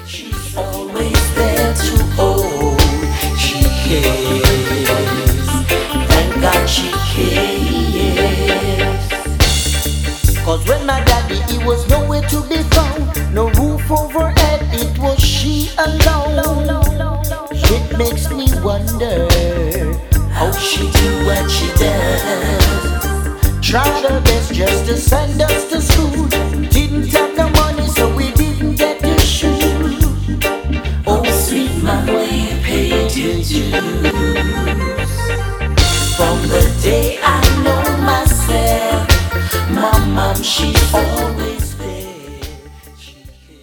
She's always there to hold. She cares. Thank God she cares. Cause when my daddy, he was nowhere to be found. No roof over head, it was she alone. It makes me wonder how she do what she does. Tried her best just to send us to school. Didn't have no money, so we didn't get to shoot. Oh, sweet mama, you paid your dues. From the day